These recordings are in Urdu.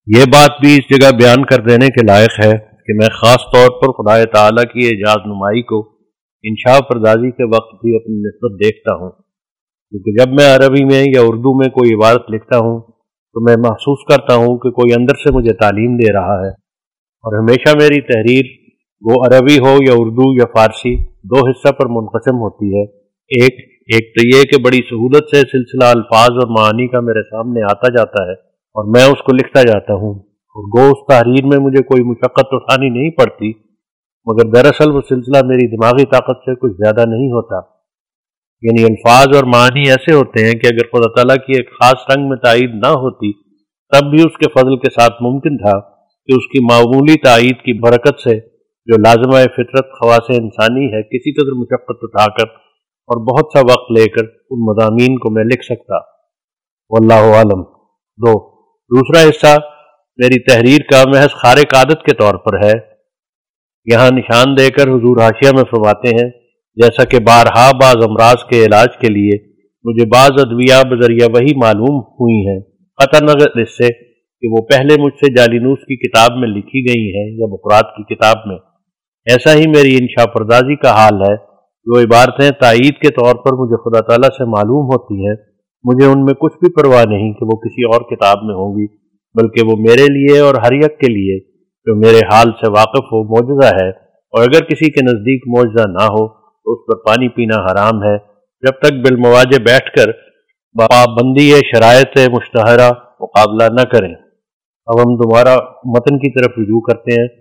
یہ بات بھی اس جگہ بیان کر دینے کے لائق ہے کہ میں خاص طور پر خدا تعالیٰ کی اعجاز نمائی کو انشاء پردازی کے وقت بھی اپنی نسبت دیکھتا ہوں، کیونکہ جب میں عربی میں یا اردو میں کوئی عبارت لکھتا ہوں تو میں محسوس کرتا ہوں کہ کوئی اندر سے مجھے تعلیم دے رہا ہے، اور ہمیشہ میری تحریر وہ عربی ہو یا اردو یا فارسی دو حصہ پر منقسم ہوتی ہے۔ ایک تو یہ کہ بڑی سہولت سے سلسلہ الفاظ اور معانی کا میرے سامنے آتا جاتا ہے اور میں اس کو لکھتا جاتا ہوں، اور گو اس تحریر میں مجھے کوئی مشقت اٹھانی نہیں پڑتی، مگر دراصل وہ سلسلہ میری دماغی طاقت سے کچھ زیادہ نہیں ہوتا۔ یعنی الفاظ اور معانی ایسے ہوتے ہیں کہ اگر خدا تعالیٰ کی ایک خاص رنگ میں تائید نہ ہوتی تب بھی اس کے فضل کے ساتھ ممکن تھا کہ اس کی معمولی تائید کی برکت سے جو لازمہ فطرت خواص انسانی ہے کسی قدر مشقت اٹھا کر اور بہت سا وقت لے کر ان مضامین کو میں لکھ سکتا۔ واللہ عالم۔ دوسرا حصہ میری تحریر کا محض خارق عادت کے طور پر ہے۔ یہاں نشان دے کر حضور حاشیہ میں فرماتے ہیں، جیسا کہ بارہا بعض امراض کے علاج کے لیے مجھے بعض ادویہ بذریعہ وہی معلوم ہوئی ہیں، قطع نظر اس سے کہ وہ پہلے مجھ سے جالینوس کی کتاب میں لکھی گئی ہیں یا بقرات کی کتاب میں، ایسا ہی میری انشاء پردازی کا حال ہے۔ جو عبارتیں تائید کے طور پر مجھے خدا تعالیٰ سے معلوم ہوتی ہیں، مجھے ان میں کچھ بھی پرواہ نہیں کہ وہ کسی اور کتاب میں ہوں گی، بلکہ وہ میرے لیے اور ہر یک کے لیے جو میرے حال سے واقف ہو معجزہ ہے، اور اگر کسی کے نزدیک معجزہ نہ ہو تو اس پر پانی پینا حرام ہے جب تک بالمواجہ بیٹھ کر پابندی شرائط مشتہرہ مقابلہ نہ کریں۔ اب ہم دوبارہ متن کی طرف رجوع کرتے ہیں۔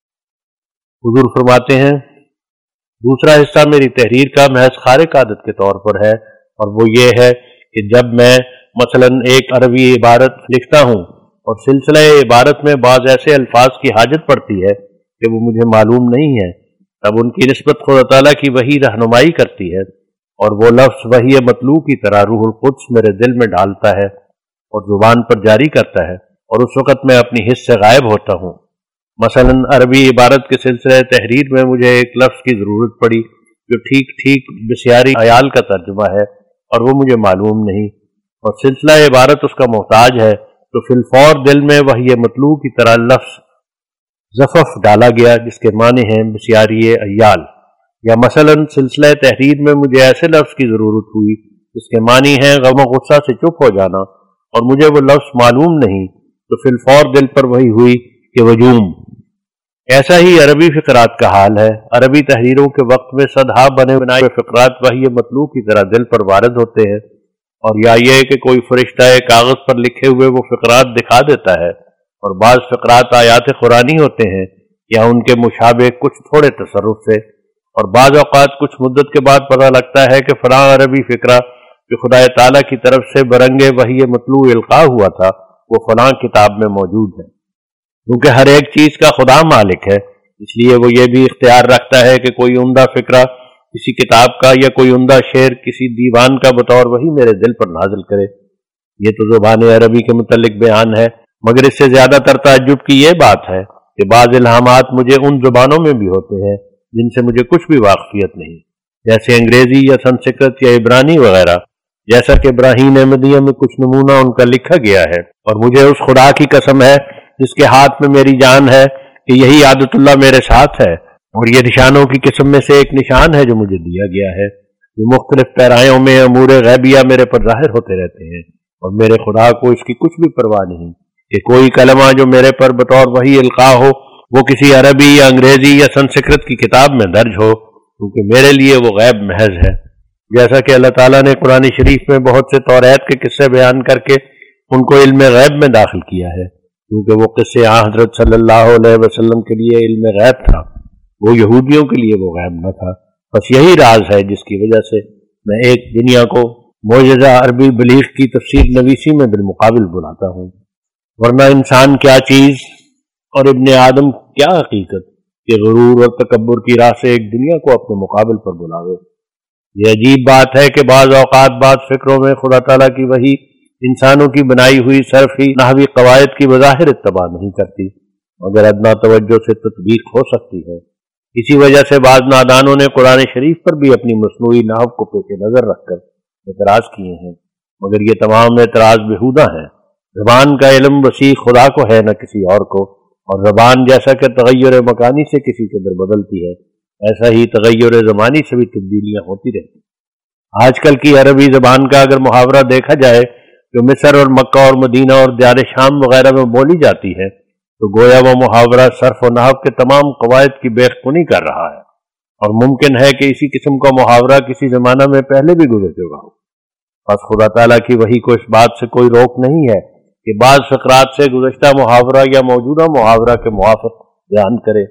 حضور فرماتے ہیں، دوسرا حصہ میری تحریر کا محض خارق عادت کے طور پر ہے، اور وہ یہ ہے کہ جب میں مثلا ایک عربی عبارت لکھتا ہوں اور سلسلہ عبارت میں بعض ایسے الفاظ کی حاجت پڑتی ہے کہ وہ مجھے معلوم نہیں ہے، تب ان کی نسبت خدا تعالیٰ کی وحی رہنمائی کرتی ہے، اور وہ لفظ وحی مطلوع کی طرح روح القدس میرے دل میں ڈالتا ہے اور زبان پر جاری کرتا ہے، اور اس وقت میں اپنی حس سے غائب ہوتا ہوں۔ مثلا عربی عبارت کے سلسلہ تحریر میں مجھے ایک لفظ کی ضرورت پڑی جو ٹھیک بسیاری عیال کا ترجمہ ہے اور وہ مجھے معلوم نہیں، اور سلسلہ عبارت اس کا محتاج ہے، تو فی الفور دل میں وحی مطلوع کی طرح لفظ زفف ڈالا گیا جس کے معنی ہیں بسیاری عیال۔ یا مثلا سلسلہ تحریر میں مجھے ایسے لفظ کی ضرورت ہوئی جس کے معنی ہیں غم و غصہ سے چپ ہو جانا، اور مجھے وہ لفظ معلوم نہیں، تو فی الفور دل پر وہی ہوئی کہ وجوم۔ ایسا ہی عربی فقرات کا حال ہے۔ عربی تحریروں کے وقت میں صدہا بنے بنائے فقرات وحی مطلوع کی طرح دل پر وارد ہوتے ہیں، اور یا یہ کہ کوئی فرشتہ کاغذ پر لکھے ہوئے وہ فقرات دکھا دیتا ہے، اور بعض فقرات آیات قرآنی ہوتے ہیں یا ان کے مشابہ کچھ تھوڑے تصرف سے، اور بعض اوقات کچھ مدت کے بعد پتہ لگتا ہے کہ فلاں عربی فقرہ جو خدا تعالیٰ کی طرف سے برنگے وحی مطلوع القاء ہوا تھا وہ فلاں کتاب میں موجود ہے۔ کیونکہ ہر ایک چیز کا خدا مالک ہے، اس لیے وہ یہ بھی اختیار رکھتا ہے کہ کوئی عمدہ فقرہ کسی کتاب کا یا کوئی عمدہ شعر کسی دیوان کا بطور وہی میرے دل پر نازل کرے۔ یہ تو زبان عربی کے متعلق بیان ہے، مگر اس سے زیادہ تر تعجب کی یہ بات ہے کہ بعض الہامات مجھے ان زبانوں میں بھی ہوتے ہیں جن سے مجھے کچھ بھی واقفیت نہیں، جیسے انگریزی یا سنسکرت یا عبرانی وغیرہ، جیسا کہ براہین احمدیہ میں کچھ نمونہ ان کا لکھا گیا ہے، اور مجھے اس خدا کی قسم ہے جس کے ہاتھ میں میری جان ہے کہ یہی عادت اللہ میرے ساتھ ہے، اور یہ نشانوں کی قسم میں سے ایک نشان ہے جو مجھے دیا گیا ہے، جو مختلف پیرایوں میں امور غیبیہ میرے پر ظاہر ہوتے رہتے ہیں، اور میرے خدا کو اس کی کچھ بھی پرواہ نہیں کہ کوئی کلمہ جو میرے پر بطور وحی القاء ہو وہ کسی عربی یا انگریزی یا سنسکرت کی کتاب میں درج ہو، کیونکہ میرے لیے وہ غیب محض ہے۔ جیسا کہ اللہ تعالیٰ نے قرآن شریف میں بہت سے توریت کے قصے بیان کر کے ان کو علم غیب میں داخل کیا ہے، کیونکہ وہ قصے حضرت صلی اللہ علیہ وسلم کے لیے علم غیب تھا، وہ یہودیوں کے لیے وہ غیب نہ تھا۔ بس یہی راز ہے جس کی وجہ سے میں ایک دنیا کو معجزہ عربی بلیغ کی تفسیر نویسی میں بالمقابل بلاتا ہوں، ورنہ انسان کیا چیز اور ابن آدم کیا حقیقت کہ غرور اور تکبر کی راہ سے ایک دنیا کو اپنے مقابل پر بلاوے۔ یہ عجیب بات ہے کہ بعض اوقات بعض فکروں میں خدا تعالیٰ کی وحی انسانوں کی بنائی ہوئی صرفی نحوی قواعد کی بظاہر اتباع نہیں کرتی، مگر ادنا توجہ سے تطبیق ہو سکتی ہے۔ اسی وجہ سے بعض نادانوں نے قرآن شریف پر بھی اپنی مصنوعی نحو کو پیش نظر رکھ کر اعتراض کیے ہیں، مگر یہ تمام اعتراض بیہودہ ہیں۔ زبان کا علم وسیع خدا کو ہے نہ کسی اور کو، اور زبان جیسا کہ تغیر مکانی سے کسی قدر بدلتی ہے، ایسا ہی تغیر زمانی سے بھی تبدیلیاں ہوتی رہتی ہیں۔ آج کل کی عربی زبان کا اگر محاورہ دیکھا جائے جو مصر اور مکہ اور مدینہ اور دیار شام وغیرہ میں بولی جاتی ہے، تو گویا وہ محاورہ صرف و نحو کے تمام قواعد کی بے خونی کر رہا ہے، اور ممکن ہے کہ اسی قسم کا محاورہ کسی زمانہ میں پہلے بھی گزر چکا ہو۔ بس خدا تعالیٰ کی وحی کو اس بات سے کوئی روک نہیں ہے کہ بعض فقرات سے گزشتہ محاورہ یا موجودہ محاورہ کے موافق بیان کرے۔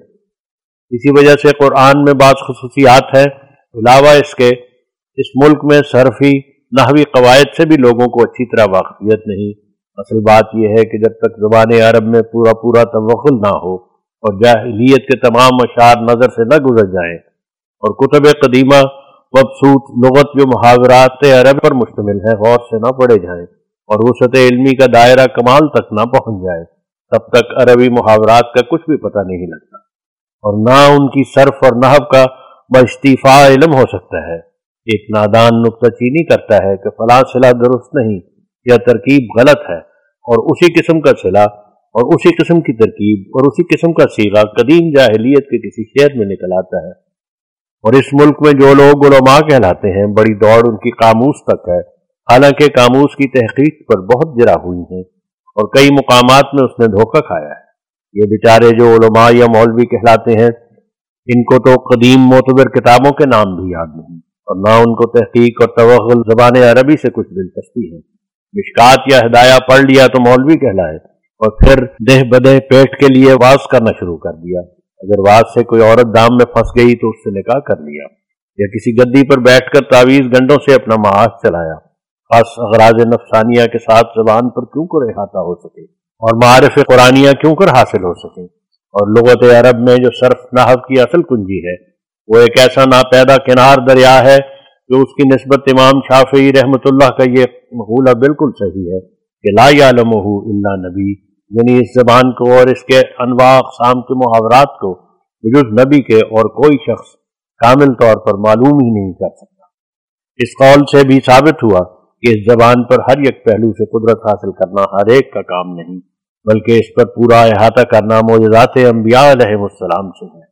اسی وجہ سے قرآن میں بعض خصوصیات ہیں، علاوہ اس کے اس ملک میں صرفی نحوی قواعد سے بھی لوگوں کو اچھی طرح واقفیت نہیں۔ اصل بات یہ ہے کہ جب تک زبان عرب میں پورا توغل نہ ہو اور جاہلیت کے تمام اشعار نظر سے نہ گزر جائیں اور کتب قدیمہ مبسوط لغت جو محاورات عرب پر مشتمل ہے غور سے نہ پڑھے جائیں اور وسعت علمی کا دائرہ کمال تک نہ پہنچ جائے، تب تک عربی محاورات کا کچھ بھی پتہ نہیں لگتا، اور نہ ان کی صرف اور نحو کا باستیفاء علم ہو سکتا ہے۔ ایک نادان نکتہ چینی کرتا ہے کہ فلاں صلہ درست نہیں یا ترکیب غلط ہے، اور اسی قسم کا صلہ اور اسی قسم کی ترکیب اور اسی قسم کا صیغہ قدیم جاہلیت کے کسی شعر میں نکل آتا ہے۔ اور اس ملک میں جو لوگ علماء کہلاتے ہیں بڑی دوڑ ان کی قاموس تک ہے، حالانکہ قاموس کی تحقیق پر بہت جرا ہوئی ہیں اور کئی مقامات میں اس نے دھوکہ کھایا ہے۔ یہ بیچارے جو علماء یا مولوی کہلاتے ہیں، ان کو تو قدیم معتبر کتابوں کے نام بھی یاد نہیں، اور نہ ان کو تحقیق اور توغل زبان عربی سے کچھ دلچسپی ہے۔ مشکات یا ہدایہ پڑھ لیا تو مولوی کہلائے، اور پھر دہ بدہ پیٹ کے لیے واز کرنا شروع کر دیا۔ اگر واز سے کوئی عورت دام میں پھنس گئی تو اس سے نکاح کر لیا، یا کسی گدی پر بیٹھ کر تعویذ گنڈوں سے اپنا معاش چلایا، خاص اغراض نفسانیہ کے ساتھ زبان پر کیوں کر احاطہ ہو سکے اور معارف قرآنیہ کیوں کر حاصل ہو سکے۔ اور لغت عرب میں جو صرف نحو کی اصل کنجی ہے، وہ ایک ایسا ناپیدا کنار دریا ہے جو اس کی نسبت امام شافعی رحمۃ اللہ کا یہ مقولہ بالکل صحیح ہے کہ لا یعلمہ الا نبی، یعنی اس زبان کو اور اس کے انواع اقسام کے محاورات کو بجز نبی کے اور کوئی شخص کامل طور پر معلوم ہی نہیں کر سکتا۔ اس قول سے بھی ثابت ہوا کہ اس زبان پر ہر ایک پہلو سے قدرت حاصل کرنا ہر ایک کا کام نہیں، بلکہ اس پر پورا احاطہ کرنا معجزات انبیاء علیہ السلام سے ہے۔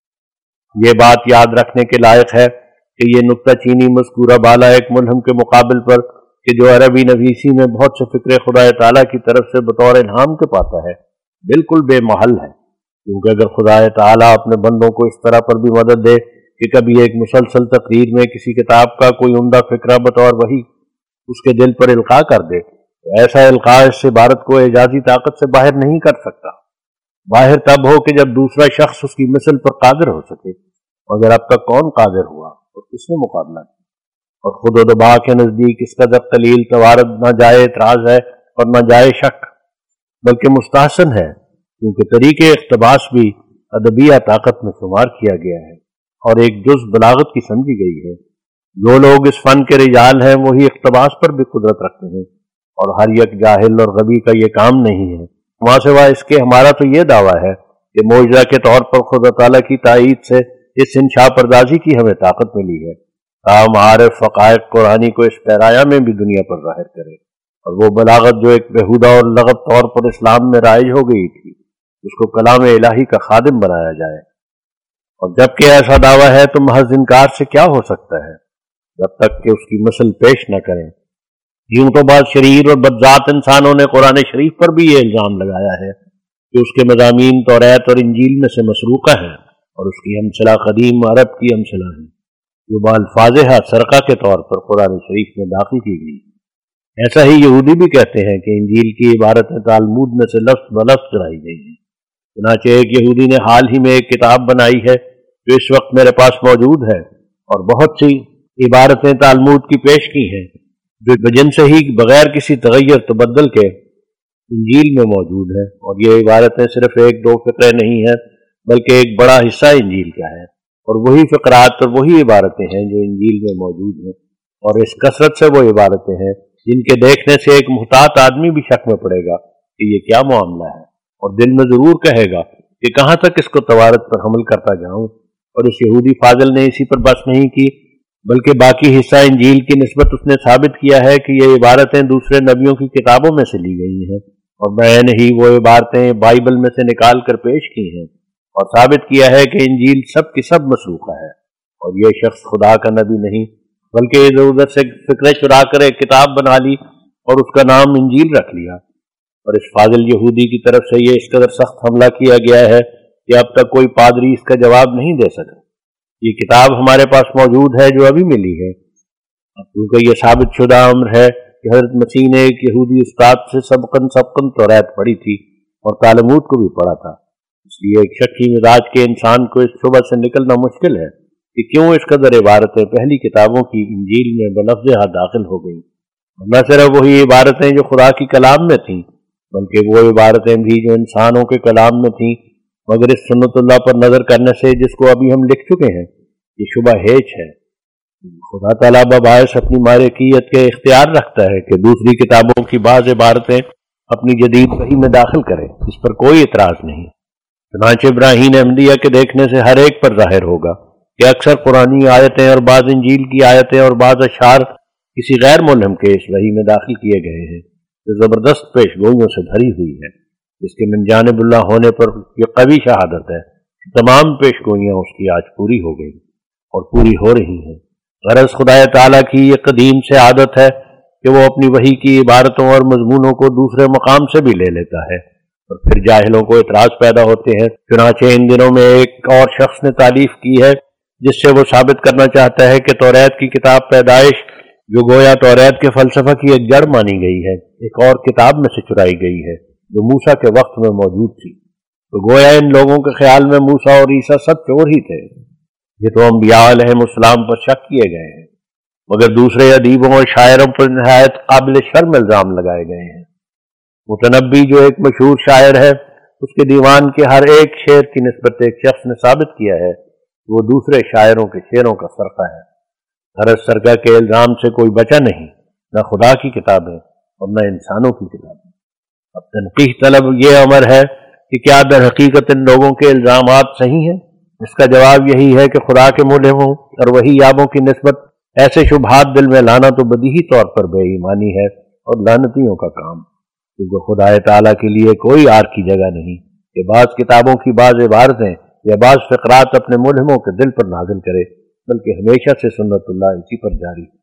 یہ بات یاد رکھنے کے لائق ہے کہ یہ نکتہ چینی مذکورہ بالا ایک ملہم کے مقابل پر کہ جو عربی نویسی میں بہت سے فکر خدا تعالیٰ کی طرف سے بطور الہام کے پاتا ہے، بالکل بے محل ہے، کیونکہ اگر خدا تعالیٰ اپنے بندوں کو اس طرح پر بھی مدد دے کہ کبھی ایک مسلسل تقریر میں کسی کتاب کا کوئی عمدہ فکرہ بطور وحی اس کے دل پر القاء کر دے، تو ایسا القاء اس عبارت کو اعجازی طاقت سے باہر نہیں کر سکتا۔ باہر تب ہو کہ جب دوسرا شخص اس کی مثل پر قادر ہو سکے، مگر اب تک کون قادر ہوا اور کس نے مقابلہ کیا؟ اور خود و دبا کے نزدیک اس قدر قلیل توارد نہ جائے اعتراض ہے اور نہ جائے شک، بلکہ مستحسن ہے، کیونکہ طریقے اقتباس بھی ادبیہ طاقت میں شمار کیا گیا ہے اور ایک جز بلاغت کی سمجھی گئی ہے۔ جو لوگ اس فن کے رجال ہیں وہی اقتباس پر بھی قدرت رکھتے ہیں، اور ہر یک جاہل اور غبی کا یہ کام نہیں ہے۔ وہاں سوا اس کے ہمارا تو یہ دعویٰ ہے کہ معجزہ کے طور پر خدا تعالیٰ کی تائید سے اس انشاء پردازی کی ہمیں طاقت ملی ہے، تاہم عارف حقائق قرآنی کو اس پیرایا میں بھی دنیا پر ظاہر کرے، اور وہ بلاغت جو ایک بےہودہ اور لغت طور پر اسلام میں رائج ہو گئی تھی، اس کو کلام الہی کا خادم بنایا جائے۔ اور جب کہ ایسا دعویٰ ہے تو محض انکار سے کیا ہو سکتا ہے، جب تک کہ اس کی مثل پیش نہ کریں۔ یوں تو بعض شریر اور بدذات انسانوں نے قرآن شریف پر بھی یہ الزام لگایا ہے کہ اس کے مضامین توریت اور انجیل میں سے مسروقہ ہیں، اور اس کی امثلہ قدیم عرب کی امثلہ ہیں جو بالفاظہا سرقہ کے طور پر قرآن شریف میں داخل کی گئی۔ ایسا ہی یہودی بھی کہتے ہیں کہ انجیل کی عبارتیں تالمود میں سے لفظ بلفظ چرائی گئی ہیں۔ چنانچہ ایک یہودی نے حال ہی میں ایک کتاب بنائی ہے جو اس وقت میرے پاس موجود ہے، اور بہت سی عبارتیں تالمود کی پیش کی ہیں جو جن سے ہی بغیر کسی تغیر تبدل کے انجیل میں موجود ہے، اور یہ عبارتیں صرف ایک دو فقرے نہیں ہیں بلکہ ایک بڑا حصہ انجیل کا ہے، اور وہی فقرات اور وہی عبارتیں ہیں جو انجیل میں موجود ہیں، اور اس کثرت سے وہ عبارتیں ہیں جن کے دیکھنے سے ایک محتاط آدمی بھی شک میں پڑے گا کہ یہ کیا معاملہ ہے، اور دل میں ضرور کہے گا کہ کہاں تک اس کو توارت پر حمل کرتا جاؤں۔ اور اس یہودی فاضل نے اسی پر بس نہیں کی بلکہ باقی حصہ انجیل کی نسبت اس نے ثابت کیا ہے کہ یہ عبارتیں دوسرے نبیوں کی کتابوں میں سے لی گئی ہیں، اور بعین ہی وہ عبارتیں بائبل میں سے نکال کر پیش کی ہیں، اور ثابت کیا ہے کہ انجیل سب کی سب مسروقہ ہے، اور یہ شخص خدا کا نبی نہیں بلکہ ادھر ادھر سے فکریں چرا کر ایک کتاب بنا لی اور اس کا نام انجیل رکھ لیا۔ اور اس فاضل یہودی کی طرف سے یہ اس قدر سخت حملہ کیا گیا ہے کہ اب تک کوئی پادری اس کا جواب نہیں دے سکا۔ یہ کتاب ہمارے پاس موجود ہے جو ابھی ملی ہے، کیونکہ یہ ثابت شدہ امر ہے کہ حضرت مسیح نے ایک یہودی استاد سے سبقاً توریت پڑھی تھی اور تالمود کو بھی پڑھا تھا، اس لیے ایک شکی مزاج کے انسان کو اس شبہ سے نکلنا مشکل ہے کہ کیوں اس قدر عبارتیں پہلی کتابوں کی انجیل میں بلفظ داخل ہو گئیں، اور نہ صرف وہی عبارتیں جو خدا کی کلام میں تھیں بلکہ وہ عبارتیں بھی جو انسانوں کے کلام میں تھیں، مگر اس سنت اللہ پر نظر کرنے سے جس کو ابھی ہم لکھ چکے ہیں یہ شبہ ہیچ ہے۔ خدا تعالیٰ بباعث اپنی مالکیت کے اختیار رکھتا ہے کہ دوسری کتابوں کی بعض عبارتیں اپنی جدید وحی میں داخل کرے، اس پر کوئی اعتراض نہیں۔ چنانچہ ابراہیم احمدیہ کے دیکھنے سے ہر ایک پر ظاہر ہوگا کہ اکثر قرآنی آیتیں اور بعض انجیل کی آیتیں اور بعض اشعار کسی غیر ملہم کے اس وحی میں داخل کیے گئے ہیں جو زبردست پیش گوئیوں سے بھری ہوئی ہے، جس کے من جانب اللہ ہونے پر یہ قوی شہادت ہے کہ تمام پیش گوئیاں اس کی آج پوری ہو گئی اور پوری ہو رہی ہیں۔ غرض خدا تعالیٰ کی یہ قدیم سے عادت ہے کہ وہ اپنی وحی کی عبارتوں اور مضمونوں کو دوسرے مقام سے بھی لے لیتا ہے، اور پھر جاہلوں کو اعتراض پیدا ہوتے ہیں۔ چنانچہ ان دنوں میں ایک اور شخص نے تالیف کی ہے جس سے وہ ثابت کرنا چاہتا ہے کہ توریت کی کتاب پیدائش، جو گویا توریت کے فلسفہ کی ایک جڑ مانی گئی ہے، ایک اور کتاب میں سے چرائی گئی ہے جو موسیٰ کے وقت میں موجود تھی۔ تو گویا ان لوگوں کے خیال میں موسیٰ اور عیسیٰ سب چور ہی تھے۔ یہ تو انبیاء علیہم السلام پر شک کیے گئے ہیں، مگر دوسرے ادیبوں اور شاعروں پر نہایت قابل شرم الزام لگائے گئے ہیں۔ متنبی جو ایک مشہور شاعر ہے، اس کے دیوان کے ہر ایک شعر کی نسبت ایک شخص نے ثابت کیا ہے کہ وہ دوسرے شاعروں کے شعروں کا سرقہ ہے۔ غرض سرقہ کے الزام سے کوئی بچا نہیں، نہ خدا کی کتابیں اور نہ انسانوں کی کتابیں۔ اب تنقیح طلب یہ امر ہے کہ کیا در حقیقت ان لوگوں کے الزامات صحیح ہیں؟ اس کا جواب یہی ہے کہ خدا کے ملہموں اور وحی یابوں کی نسبت ایسے شبہات دل میں لانا تو بدیہی طور پر بے ایمانی ہے اور لعنتیوں کا کام، کیونکہ خدا تعالیٰ کے لیے کوئی آر کی جگہ نہیں کہ بعض کتابوں کی بعض عبارتیں یا بعض فقرات اپنے ملہموں کے دل پر نازل کرے، بلکہ ہمیشہ سے سنت اللہ اسی پر جاری